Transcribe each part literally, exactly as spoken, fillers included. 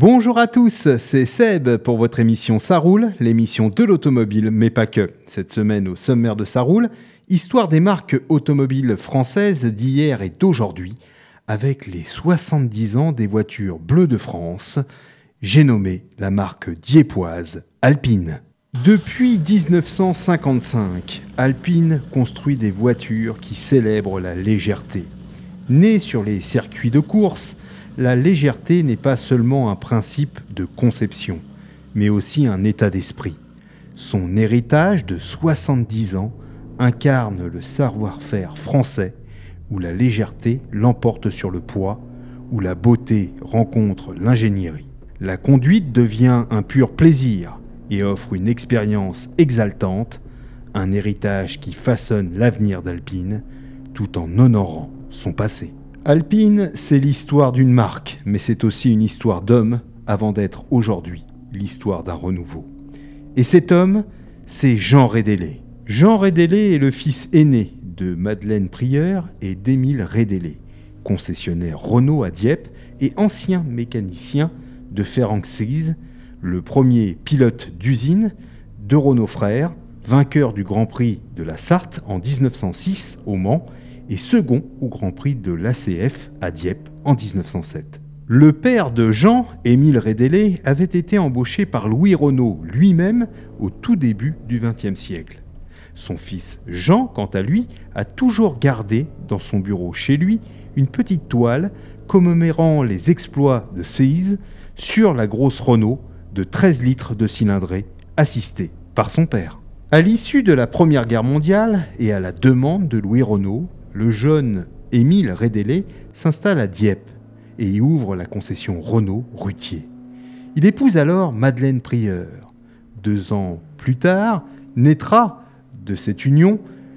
Bonjour à tous, c'est Seb pour votre émission Ça roule, l'émission de l'automobile, mais pas que. Cette semaine au sommaire de Ça roule, histoire des marques automobiles françaises d'hier et d'aujourd'hui, avec les soixante-dix ans des voitures bleues de France. J'ai nommé la marque diepoise Alpine. Depuis dix-neuf cent cinquante-cinq, Alpine construit des voitures qui célèbrent la légèreté. Née sur les circuits de course, la légèreté n'est pas seulement un principe de conception, mais aussi un état d'esprit. Son héritage de soixante-dix ans incarne le savoir-faire français, où la légèreté l'emporte sur le poids, où la beauté rencontre l'ingénierie. La conduite devient un pur plaisir et offre une expérience exaltante, un héritage qui façonne l'avenir d'Alpine, tout en honorant son passé. Alpine, c'est l'histoire d'une marque, mais c'est aussi une histoire d'homme, avant d'être aujourd'hui l'histoire d'un renouveau. Et cet homme, c'est Jean Rédélé. Jean Rédélé est le fils aîné de Madeleine Prieur et d'Émile Rédélé, concessionnaire Renault à Dieppe et ancien mécanicien de Ferranxys, le premier pilote d'usine de Renault Frères, vainqueur du Grand Prix de la Sarthe en dix-neuf cent six au Mans, et second au Grand Prix de l'A C F à Dieppe en dix-neuf cent sept. Le père de Jean, Émile Rédélé, avait été embauché par Louis Renault lui-même au tout début du vingtième siècle. Son fils Jean, quant à lui, a toujours gardé dans son bureau chez lui une petite toile commémorant les exploits de Seize sur la grosse Renault de treize litres de cylindrée, assistée par son père. À l'issue de la Première Guerre mondiale et à la demande de Louis Renault, le jeune Émile Rédélé s'installe à Dieppe et y ouvre la concession Renault Rutier. Il épouse alors Madeleine Prieur. Deux ans plus tard, naîtra de cette union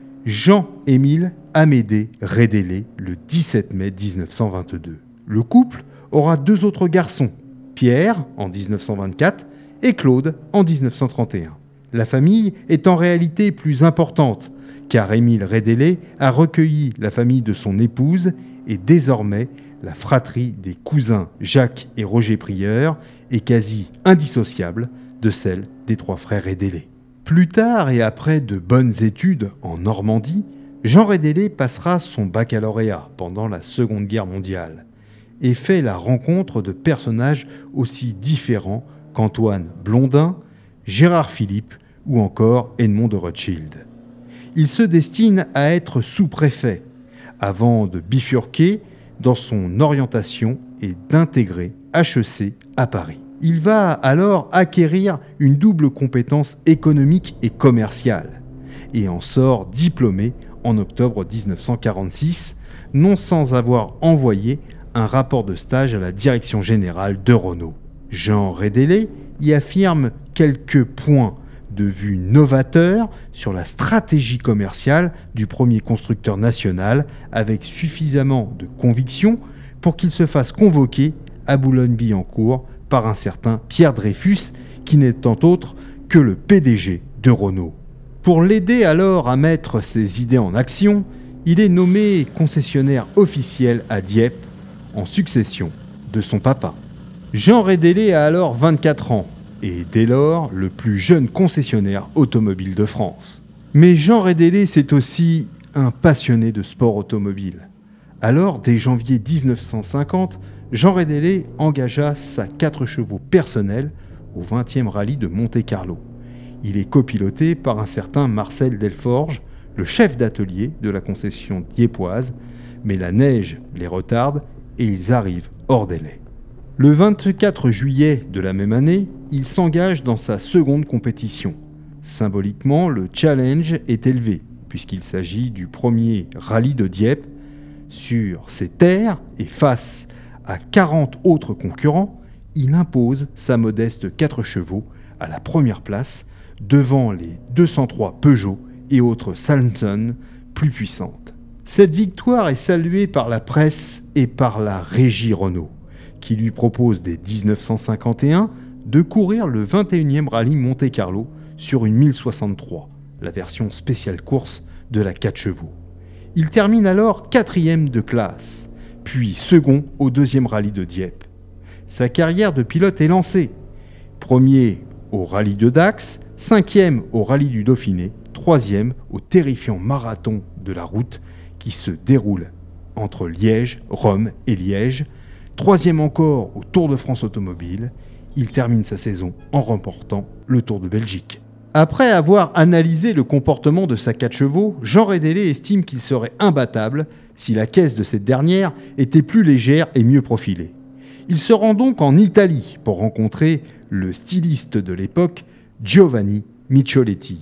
Jean-Émile Amédée Rédélé le dix-sept mai dix-neuf cent vingt-deux. Le couple aura deux autres garçons, Pierre en dix-neuf cent vingt-quatre et Claude en dix-neuf cent trente et un. La famille est en réalité plus importante, car Émile Rédélé a recueilli la famille de son épouse et désormais la fratrie des cousins Jacques et Roger Prieur est quasi indissociable de celle des trois frères Rédélé. Plus tard et après de bonnes études en Normandie, Jean Rédélé passera son baccalauréat pendant la Seconde Guerre mondiale et fait la rencontre de personnages aussi différents qu'Antoine Blondin, Gérard Philippe ou encore Edmond de Rothschild. Il se destine à être sous-préfet avant de bifurquer dans son orientation et d'intégrer H E C à Paris. Il va alors acquérir une double compétence économique et commerciale et en sort diplômé en octobre dix-neuf cent quarante-six, non sans avoir envoyé un rapport de stage à la direction générale de Renault. Jean Rédélé y affirme quelques points de vue novateur sur la stratégie commerciale du premier constructeur national avec suffisamment de conviction pour qu'il se fasse convoquer à Boulogne-Billancourt par un certain Pierre Dreyfus qui n'étant autre que le P D G de Renault. Pour l'aider alors à mettre ses idées en action, il est nommé concessionnaire officiel à Dieppe en succession de son papa. Jean Rédélé a alors vingt-quatre ans et dès lors le plus jeune concessionnaire automobile de France. Mais Jean Rédélé, c'est aussi un passionné de sport automobile. Alors, dès janvier dix-neuf cent cinquante, Jean Rédélé engagea sa quatre chevaux personnels au vingtième rallye de Monte-Carlo. Il est copiloté par un certain Marcel Delforge, le chef d'atelier de la concession diepoise, mais la neige les retarde et ils arrivent hors délai. Le vingt-quatre juillet de la même année, il s'engage dans sa seconde compétition. Symboliquement, le challenge est élevé, puisqu'il s'agit du premier rallye de Dieppe sur ses terres et face à quarante autres concurrents, il impose sa modeste quatre chevaux à la première place devant les deux cent trois Peugeot et autres Salmson plus puissantes. Cette victoire est saluée par la presse et par la régie Renault, qui lui propose dès dix-neuf cent cinquante et un de courir le vingt et unième rallye Monte-Carlo sur une mille soixante-trois, la version spéciale course de la quatre chevaux. Il termine alors quatrième de classe, puis second au deuxième rallye de Dieppe. sa carrière de pilote est lancée. Premier au rallye de Dax, cinquième au rallye du Dauphiné, troisième au terrifiant marathon de la route qui se déroule entre Liège, Rome et Liège, troisième encore au Tour de France automobile. Il termine sa saison en remportant le Tour de Belgique. Après avoir analysé le comportement de sa quatre chevaux, Jean Rédélé estime qu'il serait imbattable si la caisse de cette dernière était plus légère et mieux profilée. Il se rend donc en Italie pour rencontrer le styliste de l'époque, Giovanni Michelotti.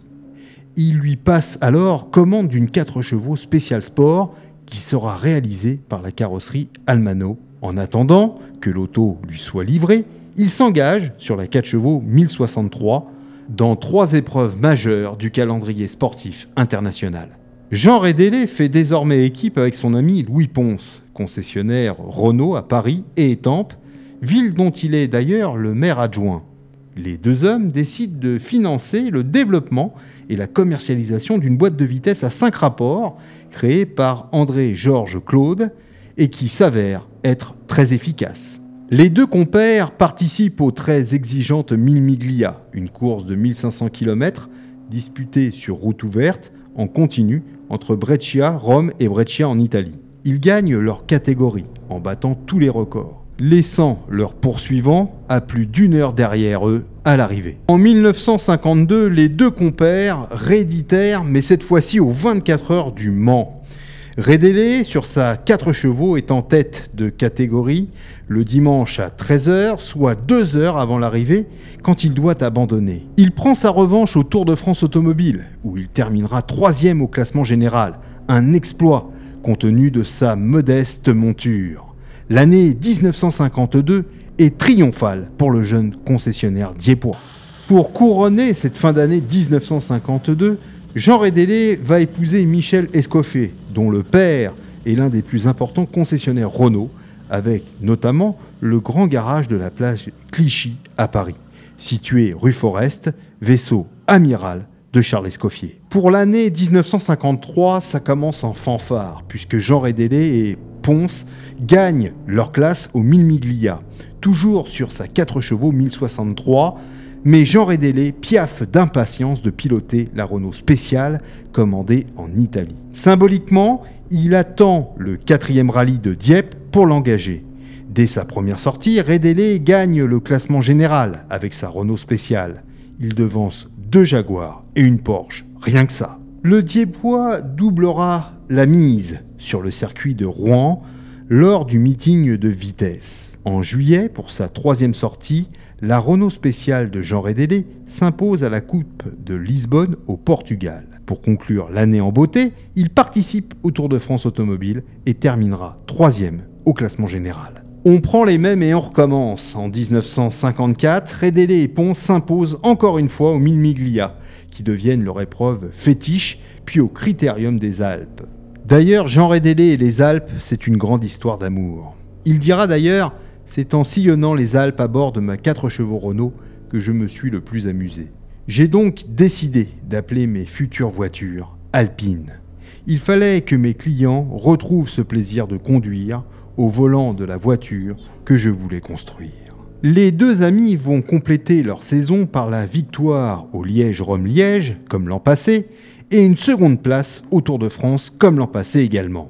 Il lui passe alors commande d'une quatre chevaux spécial sport qui sera réalisée par la carrosserie Almano. En attendant que l'auto lui soit livrée, il s'engage sur la quatre chevaux mille soixante-trois dans trois épreuves majeures du calendrier sportif international. Jean Rédélé fait désormais équipe avec son ami Louis Ponce, concessionnaire Renault à Paris et Étampes, ville dont il est d'ailleurs le maire adjoint. Les deux hommes décident de financer le développement et la commercialisation d'une boîte de vitesse à cinq rapports créée par André-Georges Claude et qui s'avère être très efficace. Les deux compères participent aux très exigeantes Mille Miglia, une course de mille cinq cents kilomètres disputée sur route ouverte en continu entre Brescia, Rome et Brescia en Italie. Ils gagnent leur catégorie en battant tous les records, laissant leurs poursuivants à plus d'une heure derrière eux à l'arrivée. En mille neuf cent cinquante-deux, les deux compères rééditèrent, mais cette fois-ci aux vingt-quatre heures du Mans. Rédélé, sur sa quatre chevaux, est en tête de catégorie le dimanche à treize heures, soit deux heures avant l'arrivée, quand il doit abandonner. Il prend sa revanche au Tour de France automobile, où il terminera troisième au classement général. Un exploit, compte tenu de sa modeste monture. L'année dix-neuf cent cinquante-deux est triomphale pour le jeune concessionnaire diepois. Pour couronner cette fin d'année dix-neuf cent cinquante-deux, Jean Rédélé va épouser Michel Escoffet, dont le père est l'un des plus importants concessionnaires Renault, avec notamment le grand garage de la place Clichy à Paris, situé rue Forest, vaisseau amiral de Charles Escoffier. Pour l'année dix-neuf cent cinquante-trois, ça commence en fanfare, puisque Jean Rédélé et Ponce gagnent leur classe au Mille Miglia, toujours sur sa quatre chevaux mille soixante-trois, mais Jean Rédélé piaffe d'impatience de piloter la Renault spéciale commandée en Italie. Symboliquement, il attend le quatrième rallye de Dieppe pour l'engager. Dès sa première sortie, Rédélé gagne le classement général avec sa Renault spéciale. Il devance deux Jaguars et une Porsche, rien que ça. Le Diepois doublera la mise sur le circuit de Rouen lors du meeting de vitesse. En juillet, pour sa troisième sortie, la Renault spéciale de Jean Rédélé s'impose à la Coupe de Lisbonne au Portugal. Pour conclure l'année en beauté, il participe au Tour de France automobile et terminera troisième au classement général. On prend les mêmes et on recommence. En dix-neuf cent cinquante-quatre, Rédélé et Ponce s'imposent encore une fois aux Mille Miglia, qui deviennent leur épreuve fétiche, puis au Critérium des Alpes. D'ailleurs, Jean Rédélé et les Alpes, c'est une grande histoire d'amour. Il dira d'ailleurs: c'est en sillonnant les Alpes à bord de ma quatre chevaux Renault que je me suis le plus amusé. J'ai donc décidé d'appeler mes futures voitures Alpine. Il fallait que mes clients retrouvent ce plaisir de conduire au volant de la voiture que je voulais construire. Les deux amis vont compléter leur saison par la victoire au Liège-Rome-Liège, comme l'an passé, et une seconde place au Tour de France, comme l'an passé également.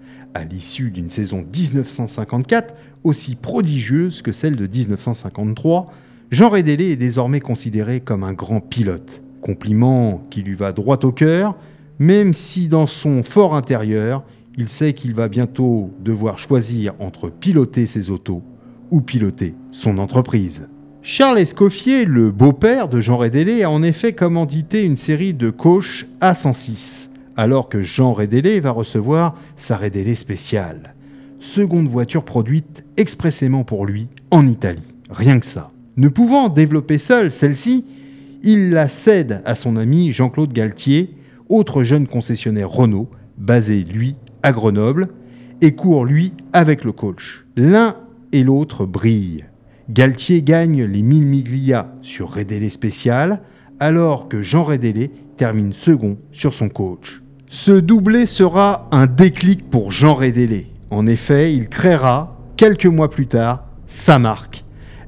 À l'issue d'une saison dix-neuf cent cinquante-quatre, aussi prodigieuse que celle de dix-neuf cent cinquante-trois, Jean Rédélé est désormais considéré comme un grand pilote. Compliment qui lui va droit au cœur, même si dans son fort intérieur, il sait qu'il va bientôt devoir choisir entre piloter ses autos ou piloter son entreprise. Charles Escoffier, le beau-père de Jean Rédélé, a en effet commandité une série de coches A cent six, alors que Jean Rédélé va recevoir sa Rédélé spéciale, seconde voiture produite expressément pour lui en Italie. Rien que ça. Ne pouvant développer seul celle-ci, il la cède à son ami Jean-Claude Galtier, autre jeune concessionnaire Renault, basé lui à Grenoble, et court lui avec le coach. L'un et l'autre brillent. Galtier gagne les Mille Miglia sur Rédélé spécial, alors que Jean Rédélé termine second sur son coach. Ce doublé sera un déclic pour Jean Rédélé. En effet, il créera, quelques mois plus tard, sa marque,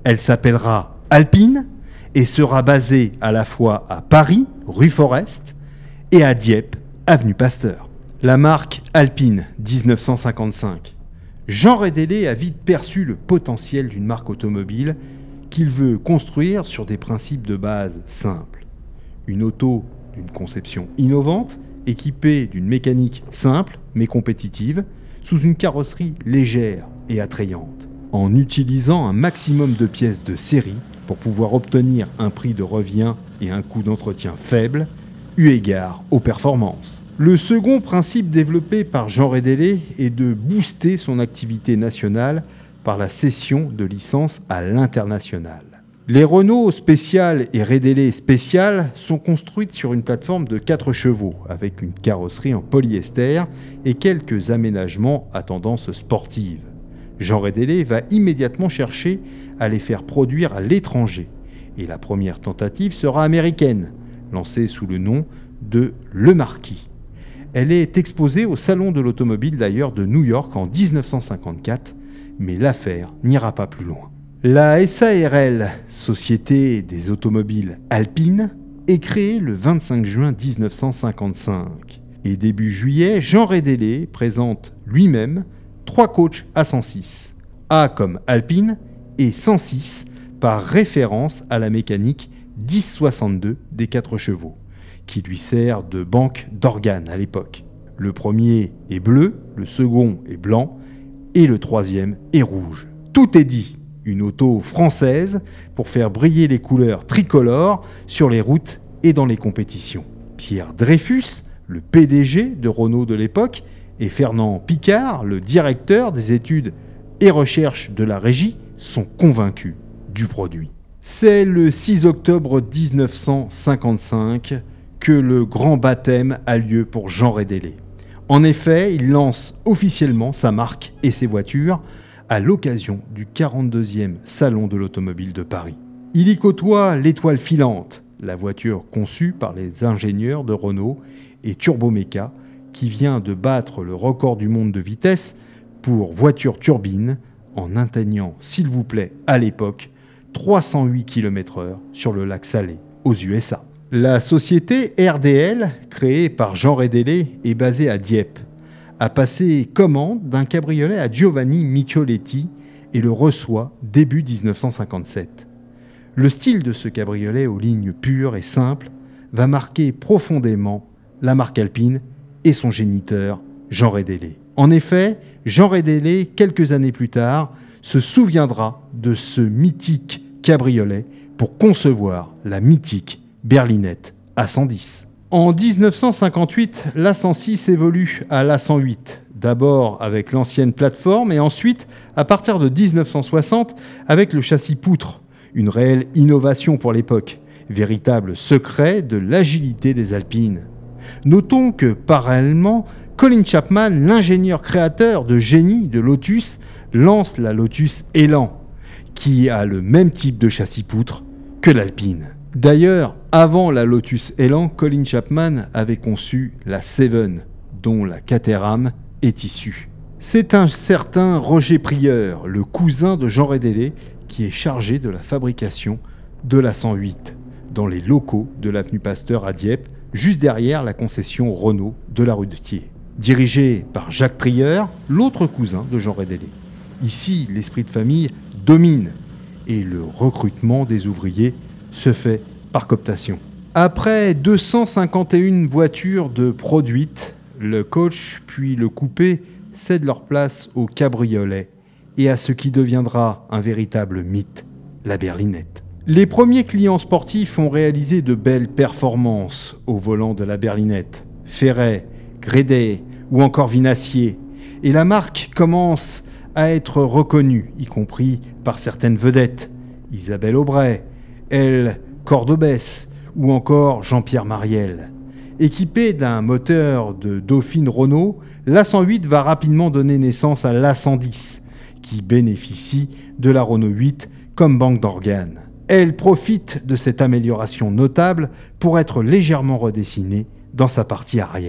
Elle s'appellera Alpine et sera basée à la fois à Paris, rue Forest, et à Dieppe, avenue Pasteur. La marque Alpine, dix-neuf cent cinquante-cinq. Jean Rédélé a vite perçu le potentiel d'une marque automobile qu'il veut construire sur des principes de base simples. Une auto d'une conception innovante, équipée d'une mécanique simple mais compétitive, sous une carrosserie légère et attrayante, en utilisant un maximum de pièces de série pour pouvoir obtenir un prix de revient et un coût d'entretien faible, eu égard aux performances. Le second principe développé par Jean Rédélé est de booster son activité nationale par la cession de licences à l'international. Les Renault Spécial et Rédélé Spécial sont construites sur une plateforme de quatre chevaux avec une carrosserie en polyester et quelques aménagements à tendance sportive. Jean Rédélé va immédiatement chercher à les faire produire à l'étranger et la première tentative sera américaine, lancée sous le nom de Le Marquis. Elle est exposée au Salon de l'Automobile d'ailleurs de New York en dix-neuf cent cinquante-quatre, mais l'affaire n'ira pas plus loin. La S A R L, Société des automobiles Alpine, est créée le vingt-cinq juin dix-neuf cent cinquante-cinq. Et début juillet, Jean Rédélé présente lui-même trois coachs A cent six. A comme Alpine et cent six par référence à la mécanique dix soixante-deux des quatre chevaux, qui lui sert de banque d'organes à l'époque. Le premier est bleu, le second est blanc et le troisième est rouge. Tout est dit. Une auto française pour faire briller les couleurs tricolores sur les routes et dans les compétitions. Pierre Dreyfus, le P D G de Renault de l'époque, et Fernand Picard, le directeur des études et recherches de la régie, sont convaincus du produit. C'est le six octobre dix-neuf cent cinquante-cinq que le grand baptême a lieu pour Jean Rédélé. En effet, il lance officiellement sa marque et ses voitures à l'occasion du quarante-deuxième Salon de l'Automobile de Paris. Il y côtoie l'étoile filante, la voiture conçue par les ingénieurs de Renault et Turboméca, qui vient de battre le record du monde de vitesse pour voiture turbine en atteignant, s'il vous plaît, à l'époque, trois cent huit kilomètres heure sur le lac Salé, aux U S A. La société R D L, créée par Jean Rédélé, est basée à Dieppe, a passé commande d'un cabriolet à Giovanni Michelotti et le reçoit début dix-neuf cent cinquante-sept. Le style de ce cabriolet aux lignes pures et simples va marquer profondément la marque Alpine et son géniteur, Jean Rédélé. En effet, Jean Rédélé, quelques années plus tard, se souviendra de ce mythique cabriolet pour concevoir la mythique berlinette A cent dix. En dix-neuf cent cinquante-huit, l'A cent six évolue à l'A cent huit, d'abord avec l'ancienne plateforme et ensuite, à partir de dix-neuf cent soixante, avec le châssis poutre, une réelle innovation pour l'époque, véritable secret de l'agilité des Alpines. Notons que, parallèlement, Colin Chapman, l'ingénieur créateur de génie de Lotus, lance la Lotus Elan, qui a le même type de châssis poutre que l'Alpine. D'ailleurs, avant la Lotus Elan, Colin Chapman avait conçu la Seven, dont la Caterham est issue. C'est un certain Roger Prieur, le cousin de Jean Rédélé, qui est chargé de la fabrication de la cent huit, dans les locaux de l'avenue Pasteur à Dieppe, juste derrière la concession Renault de la rue de Thiers. Dirigé par Jacques Prieur, l'autre cousin de Jean Rédélé. Ici, l'esprit de famille domine et le recrutement des ouvriers se fait par cooptation. Après deux cent cinquante et une voitures de produites, le coach puis le coupé cèdent leur place au cabriolet et à ce qui deviendra un véritable mythe, la berlinette. Les premiers clients sportifs ont réalisé de belles performances au volant de la berlinette. Ferret, Grédet ou encore Vinassier. Et la marque commence à être reconnue, y compris par certaines vedettes. Isabelle Aubray, Elle Cordobès ou encore Jean-Pierre Mariel. Équipé d'un moteur de Dauphine Renault, l'A cent huit va rapidement donner naissance à l'A cent dix, qui bénéficie de la Renault huit comme banque d'organes. Elle profite de cette amélioration notable pour être légèrement redessinée dans sa partie arrière.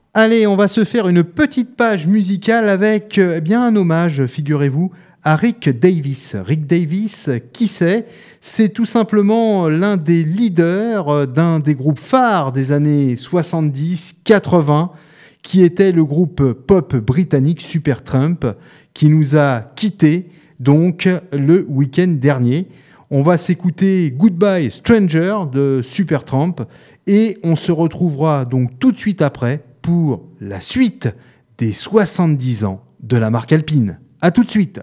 Allez, on va se faire une petite page musicale avec euh, eh bien un hommage, figurez-vous, à Rick Davies. Rick Davies, qui c'est ? C'est tout simplement l'un des leaders d'un des groupes phares des années soixante-dix quatre-vingts, qui était le groupe pop britannique Supertramp, qui nous a quittés donc le week-end dernier. On va s'écouter Goodbye Stranger de Supertramp et on se retrouvera donc tout de suite après pour la suite des soixante-dix ans de la marque Alpine. À tout de suite.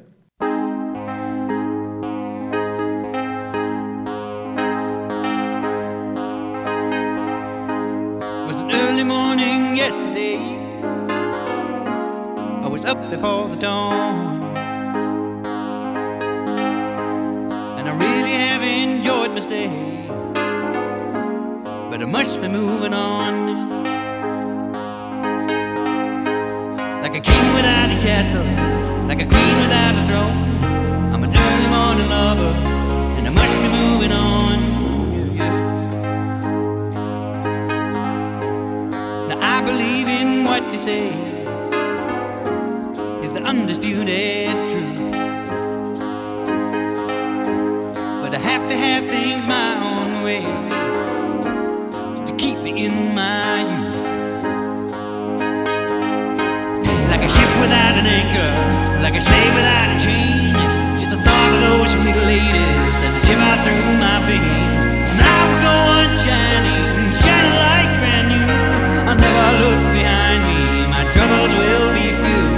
It was an early morning yesterday. I was up before the dawn, and I really have enjoyed my stay, but I must be moving on. Like a king without a castle, like a queen without a throne, I'm an early morning lover, and I must be moving on. Yeah, yeah. Now I believe in what you say is the undisputed truth, but I have to have things my own way to keep me in my youth. Like a ship without an anchor, like a slave without a chain, just the thought of those sweet ladies as they shiver through my veins. And I will go on shining, shining like brand new. I'll never look behind me, my troubles will be few.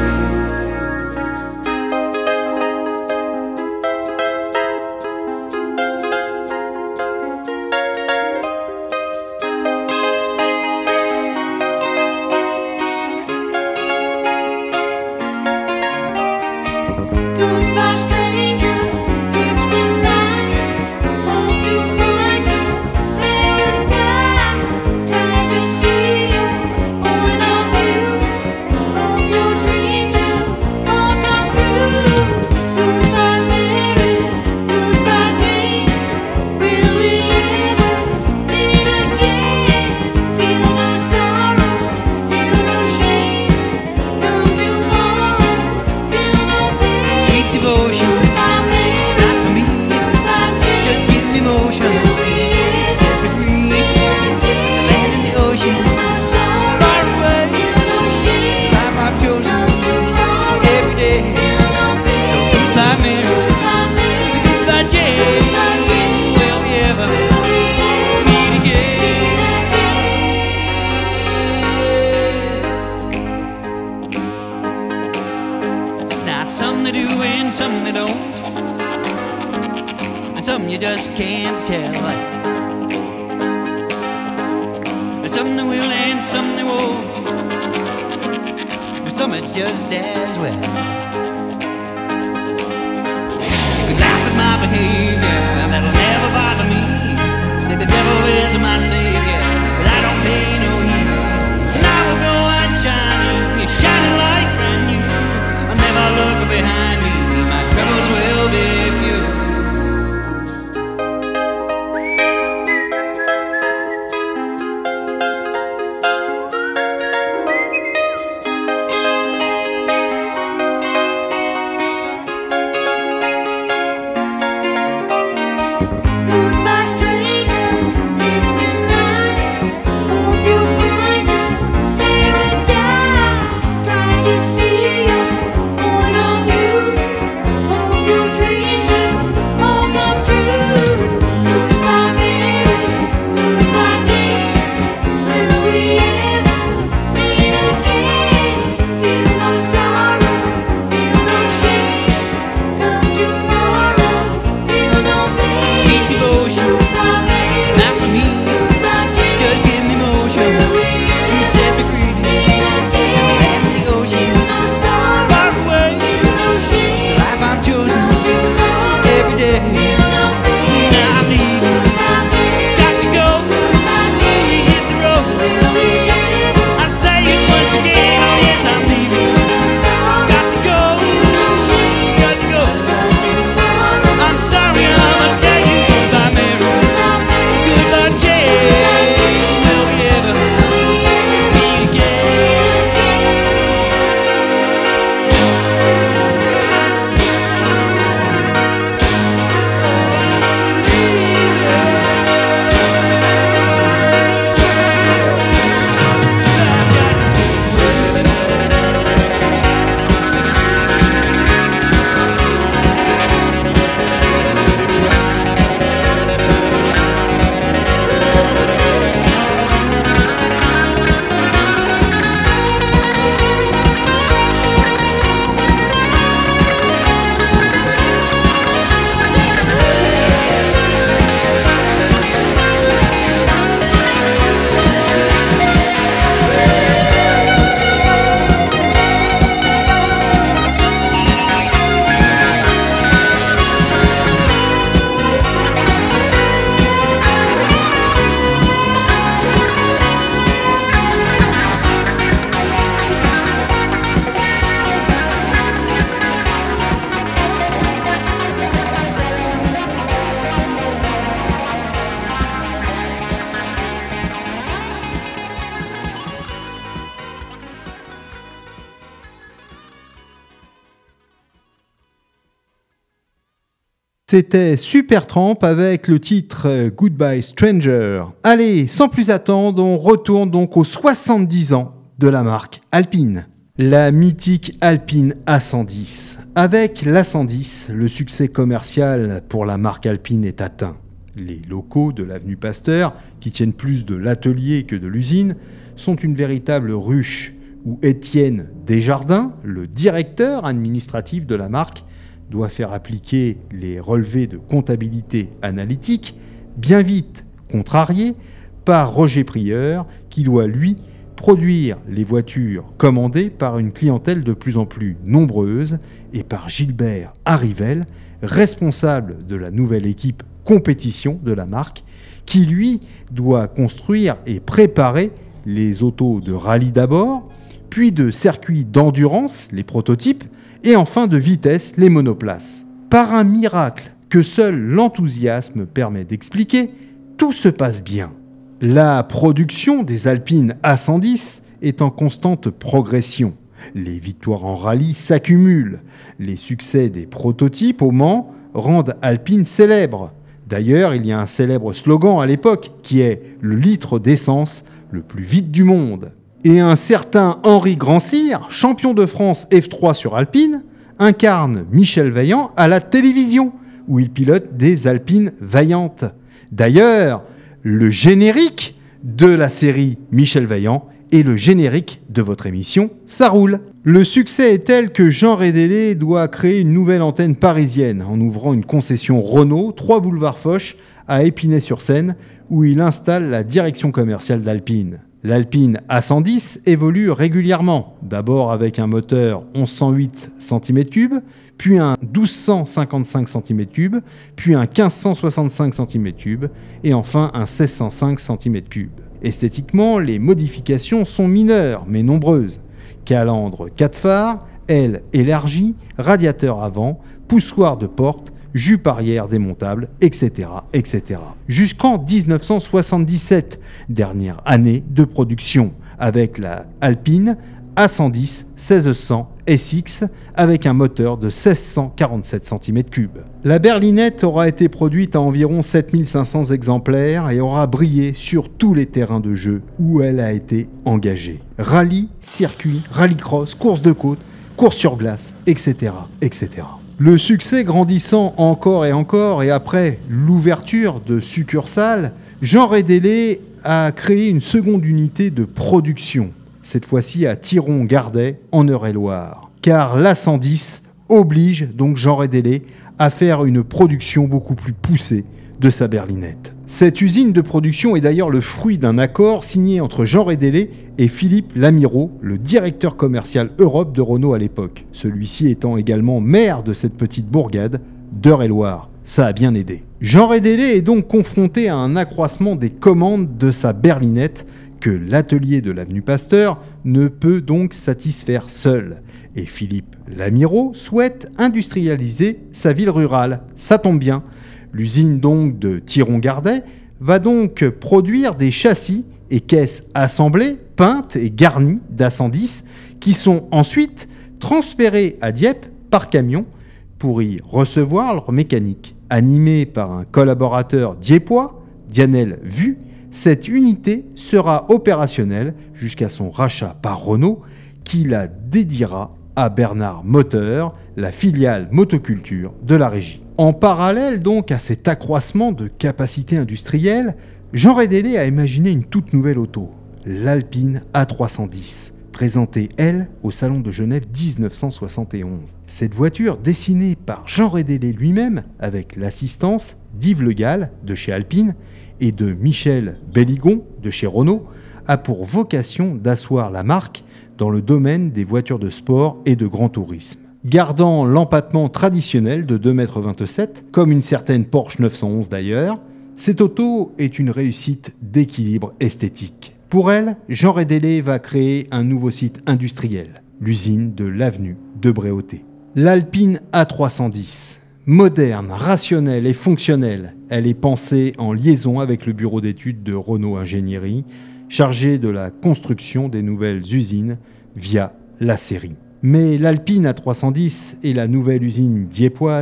C'était Supertramp avec le titre Goodbye Stranger. Allez, sans plus attendre, on retourne donc aux soixante-dix ans de la marque Alpine. La mythique Alpine A cent dix. Avec l'A cent dix, le succès commercial pour la marque Alpine est atteint. Les locaux de l'avenue Pasteur, qui tiennent plus de l'atelier que de l'usine, sont une véritable ruche où Étienne Desjardins, le directeur administratif de la marque, doit faire appliquer les relevés de comptabilité analytique, bien vite contrariés par Roger Prieur, qui doit, lui, produire les voitures commandées par une clientèle de plus en plus nombreuse et par Gilbert Arrivel, responsable de la nouvelle équipe compétition de la marque, qui, lui, doit construire et préparer les autos de rallye d'abord, puis de circuits d'endurance, les prototypes, et enfin de vitesse, les monoplaces. Par un miracle que seul l'enthousiasme permet d'expliquer, tout se passe bien. La production des Alpines A cent dix est en constante progression. Les victoires en rallye s'accumulent. Les succès des prototypes au Mans rendent Alpine célèbre. D'ailleurs, il y a un célèbre slogan à l'époque qui est « le litre d'essence le plus vite du monde ». Et un certain Henri Grandcir, champion de France F trois sur Alpine, incarne Michel Vaillant à la télévision, où il pilote des Alpines Vaillantes. D'ailleurs, le générique de la série Michel Vaillant est le générique de votre émission Ça roule. Le succès est tel que Jean Rédélé doit créer une nouvelle antenne parisienne en ouvrant une concession Renault, trois boulevard Foch, à Épinay-sur-Seine, où il installe la direction commerciale d'Alpine. L'Alpine A cent dix évolue régulièrement, d'abord avec un moteur onze cent huit centimètres cubes, puis un douze cent cinquante-cinq centimètres cubes, puis un quinze cent soixante-cinq centimètres cubes, et enfin un seize cent cinq centimètres cubes. Esthétiquement, les modifications sont mineures, mais nombreuses. Calandre quatre phares, aile élargie, radiateur avant, poussoir de porte, jupe arrière démontable, et cetera, et cetera. Jusqu'en dix-neuf cent soixante-dix-sept, dernière année de production, avec la Alpine A cent dix seize cents S X avec un moteur de seize cent quarante-sept centimètres cubes. La berlinette aura été produite à environ sept mille cinq cents exemplaires et aura brillé sur tous les terrains de jeu où elle a été engagée. Rallye, circuit, rallycross, course de côte, course sur glace, et cetera, et cetera. Le succès grandissant encore et encore, et après l'ouverture de succursales, Jean Rédélé a créé une seconde unité de production, cette fois-ci à Thiron-Gardet, en Eure-et-Loire. Car l'A cent dix oblige donc Jean Rédélé à faire une production beaucoup plus poussée de sa berlinette. Cette usine de production est d'ailleurs le fruit d'un accord signé entre Jean Rédélé et Philippe Lamiraud, le directeur commercial Europe de Renault à l'époque, celui-ci étant également maire de cette petite bourgade d'Eure-et-Loire. Ça a bien aidé. Jean Rédélé est donc confronté à un accroissement des commandes de sa berlinette que l'atelier de l'avenue Pasteur ne peut donc satisfaire seul. Et Philippe Lamiraud souhaite industrialiser sa ville rurale. Ça tombe bien. L'usine donc de Thiron-Gardet va donc produire des châssis et caisses assemblées, peintes et garnies d'A cent dix qui sont ensuite transférées à Dieppe par camion pour y recevoir leur mécanique. Animée par un collaborateur dieppois, Dianel Vu, cette unité sera opérationnelle jusqu'à son rachat par Renault qui la dédiera à Bernard Moteur, la filiale motoculture de la régie. En parallèle donc à cet accroissement de capacité industrielle, Jean Rédélé a imaginé une toute nouvelle auto, l'Alpine A trois cent dix, présentée, elle, au Salon de Genève dix-neuf cent soixante et onze. Cette voiture, dessinée par Jean Rédélé lui-même, avec l'assistance d'Yves Le Gall de chez Alpine et de Michel Belligon de chez Renault, a pour vocation d'asseoir la marque dans le domaine des voitures de sport et de grand tourisme. Gardant l'empattement traditionnel de deux mètres vingt-sept, comme une certaine Porsche neuf cent onze d'ailleurs, cette auto est une réussite d'équilibre esthétique. Pour elle, Jean Rédélé va créer un nouveau site industriel, l'usine de l'avenue de Bréauté. L'Alpine A trois cent dix, moderne, rationnelle et fonctionnelle, elle est pensée en liaison avec le bureau d'études de Renault Ingénierie, chargé de la construction des nouvelles usines via la série. Mais l'Alpine A trois cent dix et la nouvelle usine dieppoise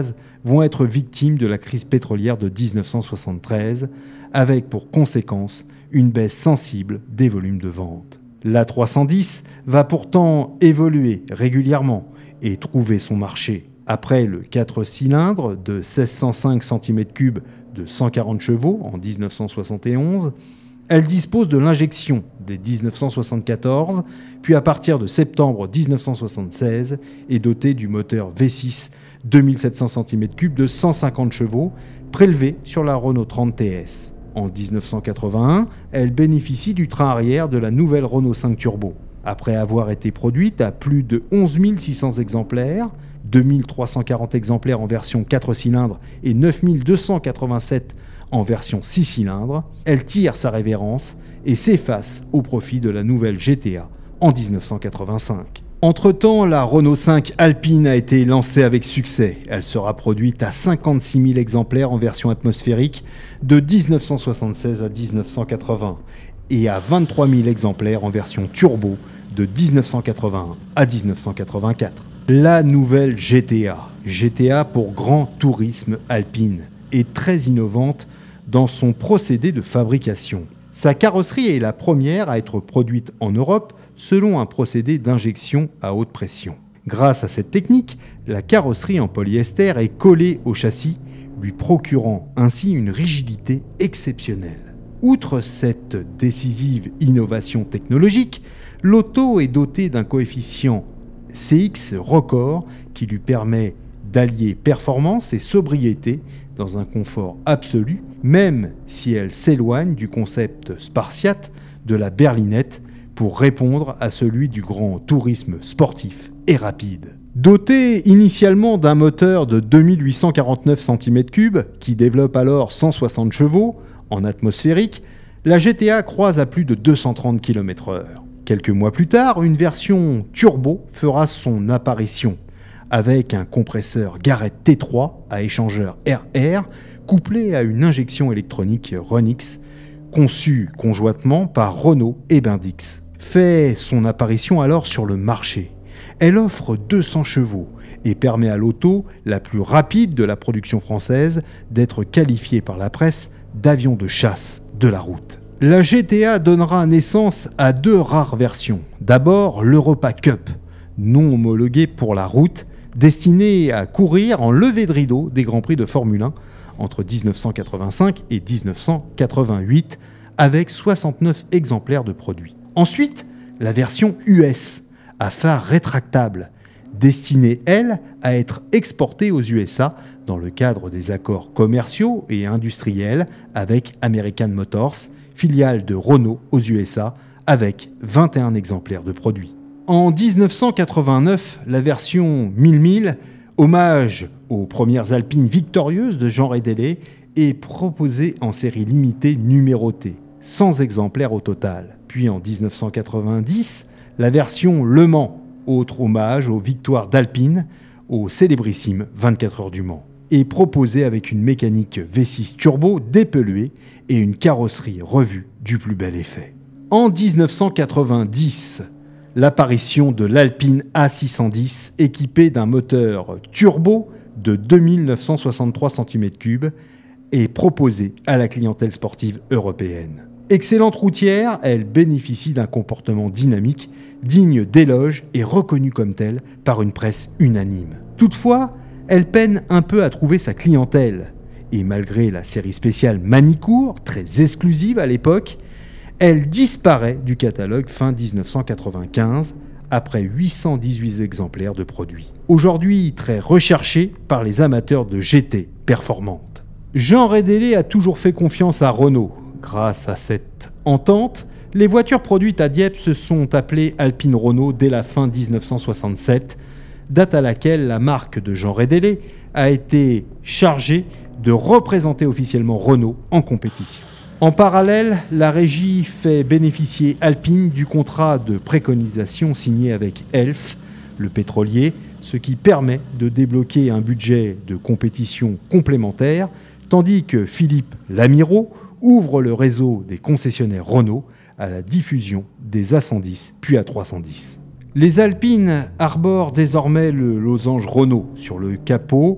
vont être victimes de la crise pétrolière de dix-neuf cent soixante-treize, avec pour conséquence une baisse sensible des volumes de vente. L'A trois cent dix va pourtant évoluer régulièrement et trouver son marché. Après le quatre cylindres de mille six cent cinq centimètres cubes de cent quarante chevaux en dix-neuf cent soixante et onze, elle dispose de l'injection dès dix-neuf cent soixante-quatorze, puis à partir de septembre dix-neuf cent soixante-seize est dotée du moteur V six deux mille sept cents centimètres cubes de cent cinquante chevaux, prélevé sur la Renault trente T S. En dix-neuf cent quatre-vingt-un, elle bénéficie du train arrière de la nouvelle Renault cinq Turbo. Après avoir été produite à plus de onze mille six cents exemplaires, deux mille trois cent quarante exemplaires en version quatre cylindres et neuf mille deux cent quatre-vingt-sept en version six cylindres, elle tire sa révérence et s'efface au profit de la nouvelle G T A en dix-neuf cent quatre-vingt-cinq. Entre-temps, la Renault cinq Alpine a été lancée avec succès. Elle sera produite à cinquante-six mille exemplaires en version atmosphérique de dix-neuf cent soixante-seize à dix-neuf cent quatre-vingts et à vingt-trois mille exemplaires en version turbo de dix-neuf cent quatre-vingt-un à dix-neuf cent quatre-vingt-quatre. La nouvelle G T A, G T A pour Grand Tourisme Alpine, est très innovante dans son procédé de fabrication. Sa carrosserie est la première à être produite en Europe selon un procédé d'injection à haute pression. Grâce à cette technique, la carrosserie en polyester est collée au châssis, lui procurant ainsi une rigidité exceptionnelle. Outre cette décisive innovation technologique, l'auto est dotée d'un coefficient C X record qui lui permet d'allier performance et sobriété dans un confort absolu, même si elle s'éloigne du concept spartiate de la berlinette pour répondre à celui du grand tourisme sportif et rapide. Dotée initialement d'un moteur de deux mille huit cent quarante-neuf centimètres cubes, qui développe alors cent soixante chevaux en atmosphérique, la G T A croise à plus de deux cent trente kilomètres heure. Quelques mois plus tard, une version turbo fera son apparition, avec un compresseur Garrett T trois à échangeur R R couplé à une injection électronique Ronix conçue conjointement par Renault et Bendix. Fait son apparition alors sur le marché. Elle offre deux cents chevaux et permet à l'auto la plus rapide de la production française d'être qualifiée par la presse d'avion de chasse de la route. La G T A donnera naissance à deux rares versions. D'abord l'Europa Cup, non homologuée pour la route, destinée à courir en levée de rideau des Grands Prix de Formule un entre dix-neuf cent quatre-vingt-cinq et dix-neuf cent quatre-vingt-huit, avec soixante-neuf exemplaires de produits. Ensuite, la version U S, à phare rétractable, destinée, elle, à être exportée aux U S A dans le cadre des accords commerciaux et industriels avec American Motors, filiale de Renault aux U S A, avec vingt et un exemplaires de produits. En dix-neuf cent quatre-vingt-neuf, la version mille mille, hommage aux premières Alpines victorieuses de Jean Rédélé, est proposée en série limitée numérotée, cent exemplaires au total. Puis en dix-neuf cent quatre-vingt-dix, la version Le Mans, autre hommage aux victoires d'Alpine, au célébrissime vingt-quatre heures du Mans, est proposée avec une mécanique V six turbo dépolluée et une carrosserie revue du plus bel effet. En dix-neuf cent quatre-vingt-dix, l'apparition de l'Alpine A six cent dix équipée d'un moteur turbo de deux mille neuf cent soixante-trois centimètres cubes est proposée à la clientèle sportive européenne. Excellente routière, elle bénéficie d'un comportement dynamique, digne d'éloges et reconnu comme tel par une presse unanime. Toutefois, elle peine un peu à trouver sa clientèle. Et malgré la série spéciale Manicourt, très exclusive à l'époque, elle disparaît du catalogue fin dix-neuf cent quatre-vingt-quinze après huit cent dix-huit exemplaires de produits. Aujourd'hui très recherchée par les amateurs de G T performantes. Jean Rédélé a toujours fait confiance à Renault. Grâce à cette entente, les voitures produites à Dieppe se sont appelées Alpine Renault dès la fin dix-neuf cent soixante-sept, date à laquelle la marque de Jean Rédélé a été chargée de représenter officiellement Renault en compétition. En parallèle, la régie fait bénéficier Alpine du contrat de préconisation signé avec Elf, le pétrolier, ce qui permet de débloquer un budget de compétition complémentaire, tandis que Philippe Lamirault ouvre le réseau des concessionnaires Renault à la diffusion des A cent dix puis A trois cent dix. Les Alpines arborent désormais le losange Renault sur le capot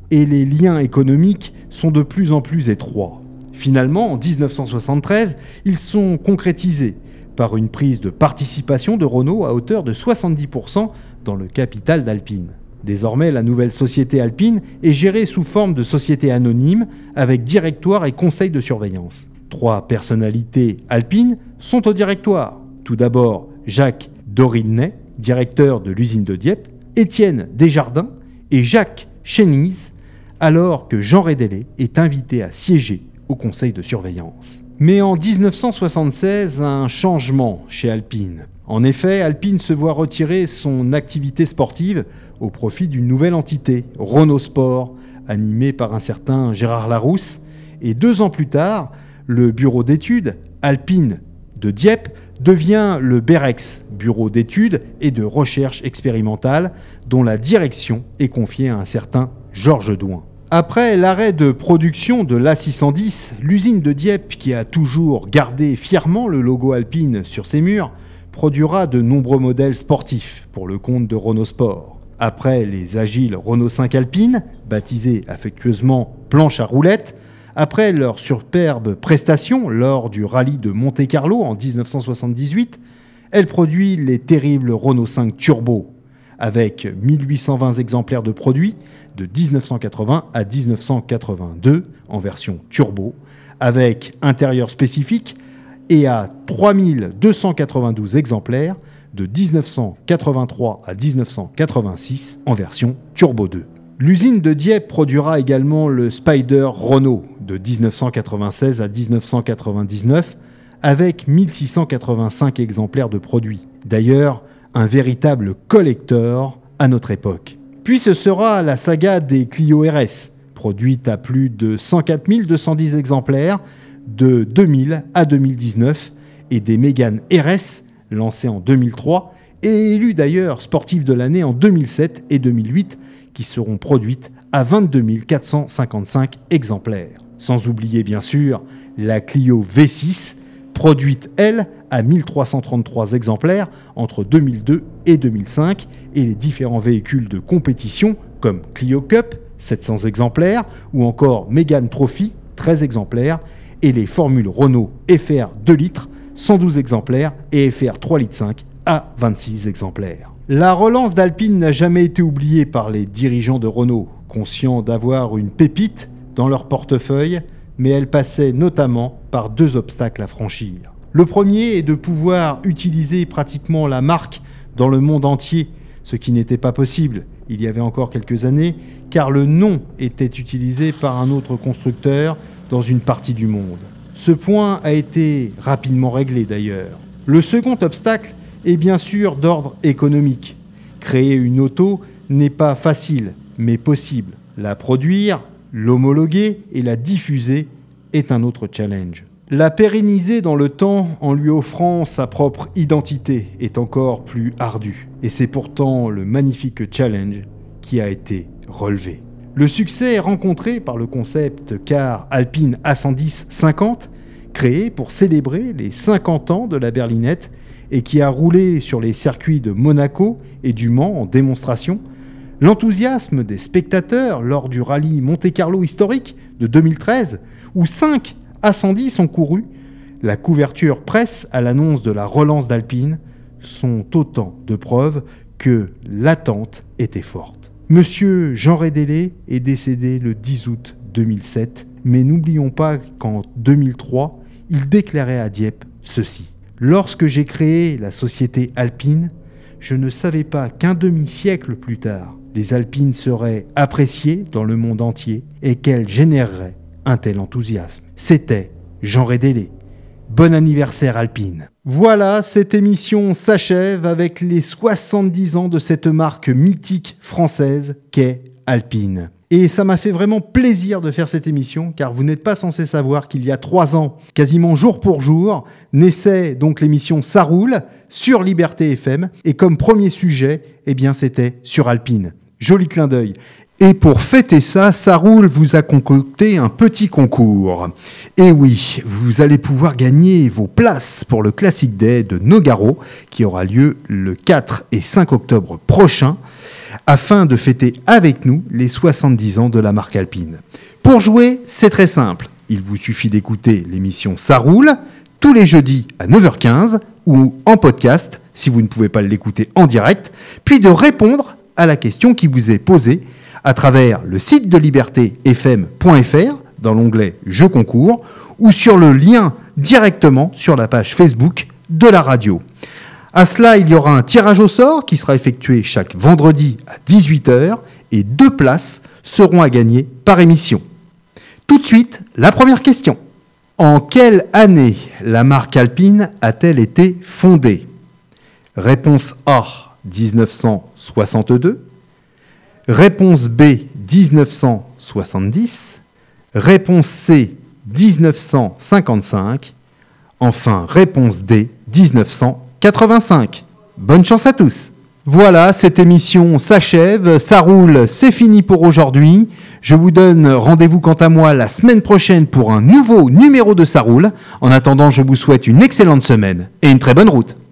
et les liens économiques sont de plus en plus étroits. Finalement, en dix-neuf cent soixante-treize, ils sont concrétisés par une prise de participation de Renault à hauteur de soixante-dix pour cent dans le capital d'Alpine. Désormais, la nouvelle société Alpine est gérée sous forme de société anonyme avec directoire et conseil de surveillance. Trois personnalités Alpine sont au directoire. Tout d'abord, Jacques Dorinnet, directeur de l'usine de Dieppe, Étienne Desjardins et Jacques Chéniz, alors que Jean Rédélé est invité à siéger au conseil de surveillance. Mais en dix-neuf cent soixante-seize, un changement chez Alpine. En effet, Alpine se voit retirer son activité sportive au profit d'une nouvelle entité, Renault Sport, animée par un certain Gérard Larousse. Et deux ans plus tard, le bureau d'études Alpine de Dieppe devient le BEREX, bureau d'études et de recherche expérimentale, dont la direction est confiée à un certain Georges Douin. Après l'arrêt de production de l'A six cent dix, l'usine de Dieppe, qui a toujours gardé fièrement le logo Alpine sur ses murs, produira de nombreux modèles sportifs pour le compte de Renault Sport. Après les agiles Renault cinq Alpine, baptisés affectueusement planche à roulettes, après leur superbe prestation lors du rallye de Monte-Carlo en dix-neuf cent soixante-dix-huit, elle produit les terribles Renault cinq Turbo, avec mille huit cent vingt exemplaires de produits de dix-neuf cent quatre-vingts à dix-neuf cent quatre-vingt-deux en version turbo, avec intérieur spécifique, et à trois mille deux cent quatre-vingt-douze exemplaires de dix-neuf cent quatre-vingt-trois à dix-neuf cent quatre-vingt-six en version turbo deux. L'usine de Dieppe produira également le Spider Renault de dix-neuf cent quatre-vingt-seize à dix-neuf cent quatre-vingt-dix-neuf avec mille six cent quatre-vingt-cinq exemplaires de produits. D'ailleurs, un véritable collector à notre époque. Puis ce sera la saga des Clio R S, produite à plus de cent quatre mille deux cent dix exemplaires de deux mille à deux mille dix-neuf, et des Mégane R S, lancée en deux mille trois, et élue d'ailleurs sportive de l'année en deux mille sept et deux mille huit, qui seront produites à vingt-deux mille quatre cent cinquante-cinq exemplaires. Sans oublier bien sûr la Clio V six, produite elle à mille trois cent trente-trois exemplaires entre deux mille deux et deux mille cinq, et les différents véhicules de compétition comme Clio Cup, sept cents exemplaires, ou encore Mégane Trophy, treize exemplaires, et les formules Renault F R deux litres, cent douze exemplaires, et F R trois litres cinq à vingt-six exemplaires. La relance d'Alpine n'a jamais été oubliée par les dirigeants de Renault, conscients d'avoir une pépite dans leur portefeuille, mais elle passait notamment par deux obstacles à franchir. Le premier est de pouvoir utiliser pratiquement la marque dans le monde entier, ce qui n'était pas possible il y avait encore quelques années, car le nom était utilisé par un autre constructeur dans une partie du monde. Ce point a été rapidement réglé d'ailleurs. Le second obstacle est bien sûr d'ordre économique. Créer une auto n'est pas facile, mais possible. La produire, l'homologuer et la diffuser est un autre challenge. La pérenniser dans le temps en lui offrant sa propre identité est encore plus ardu. Et c'est pourtant le magnifique challenge qui a été relevé. Le succès est rencontré par le concept car Alpine A cent dix cinquante, créé pour célébrer les cinquante ans de la berlinette et qui a roulé sur les circuits de Monaco et du Mans en démonstration. L'enthousiasme des spectateurs lors du rallye Monte-Carlo historique de deux mille treize, où cinq A cent dix ont couru, la couverture presse à l'annonce de la relance d'Alpine, sont autant de preuves que l'attente était forte. Monsieur Jean Rédélé est décédé le dix août deux mille sept, mais n'oublions pas qu'en deux mille trois, il déclarait à Dieppe ceci. « Lorsque j'ai créé la société Alpine, je ne savais pas qu'un demi-siècle plus tard, les Alpines seraient appréciées dans le monde entier et qu'elles généreraient un tel enthousiasme. » C'était Jean Rédélé. Bon anniversaire Alpine. Voilà, cette émission s'achève avec les soixante-dix ans de cette marque mythique française qu'est Alpine. Et ça m'a fait vraiment plaisir de faire cette émission, car vous n'êtes pas censé savoir qu'il y a trois ans, quasiment jour pour jour, naissait donc l'émission Ça roule sur Liberté F M, et comme premier sujet, eh bien c'était sur Alpine. Joli clin d'œil. Et pour fêter ça, Ça roule vous a concocté un petit concours. Et oui, vous allez pouvoir gagner vos places pour le Classic Day de Nogaro, qui aura lieu le quatre et cinq octobre prochain, afin de fêter avec nous les soixante-dix ans de la marque Alpine. Pour jouer, c'est très simple. Il vous suffit d'écouter l'émission Ça roule tous les jeudis à neuf heures quinze ou en podcast si vous ne pouvez pas l'écouter en direct, puis de répondre à la question qui vous est posée à travers le site de liberté f m point f r dans l'onglet Jeux concours ou sur le lien directement sur la page Facebook de la radio. À cela, il y aura un tirage au sort qui sera effectué chaque vendredi à dix-huit heures et deux places seront à gagner par émission. Tout de suite, la première question. En quelle année la marque Alpine a-t-elle été fondée ? Réponse A, dix-neuf cent soixante-deux. Réponse B, dix-neuf cent soixante-dix. Réponse C, dix-neuf cent cinquante-cinq. Enfin, réponse D, dix-neuf cent quatre-vingt-cinq. Bonne chance à tous. Voilà, cette émission s'achève, ça roule, c'est fini pour aujourd'hui. Je vous donne rendez-vous quant à moi la semaine prochaine pour un nouveau numéro de Ça roule. En attendant, je vous souhaite une excellente semaine et une très bonne route.